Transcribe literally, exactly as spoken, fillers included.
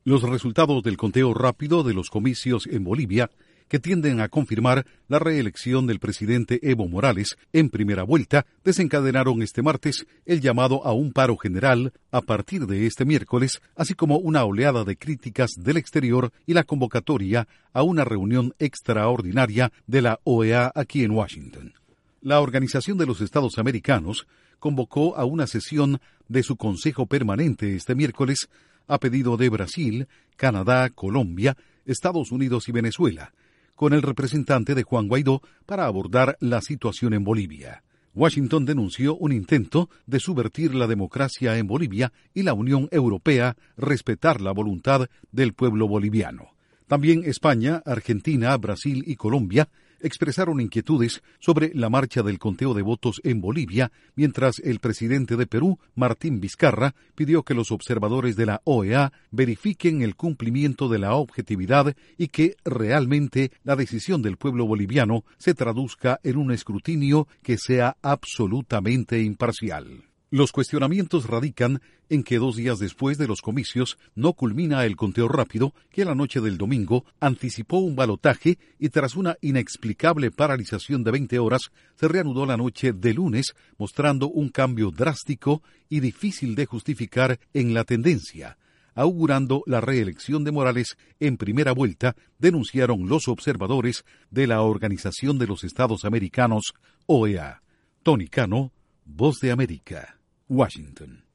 Los resultados del conteo rápido de los comicios en Bolivia, que tienden a confirmar la reelección del presidente Evo Morales en primera vuelta, desencadenaron este martes el llamado a un paro general a partir de este miércoles, así como una oleada de críticas del exterior y la convocatoria a una reunión extraordinaria de la O E A aquí en Washington. La Organización de los Estados Americanos convocó a una sesión de su Consejo Permanente este miércoles a pedido de Brasil, Canadá, Colombia, Estados Unidos y Venezuela, con el representante de Juan Guaidó para abordar la situación en Bolivia. Washington denunció un intento de subvertir la democracia en Bolivia y la Unión Europea respetar la voluntad del pueblo boliviano. También España, Argentina, Brasil y Colombia expresaron inquietudes sobre la marcha del conteo de votos en Bolivia, mientras el presidente de Perú, Martín Vizcarra, pidió que los observadores de la O E A verifiquen el cumplimiento de la objetividad y que realmente la decisión del pueblo boliviano se traduzca en un escrutinio que sea absolutamente imparcial. Los cuestionamientos radican en que dos días después de los comicios no culmina el conteo rápido que la noche del domingo anticipó un balotaje y tras una inexplicable paralización de veinte horas se reanudó la noche de lunes mostrando un cambio drástico y difícil de justificar en la tendencia, augurando la reelección de Morales en primera vuelta, denunciaron los observadores de la Organización de los Estados Americanos, O E A. Tony Cano, Voz de América, Washington.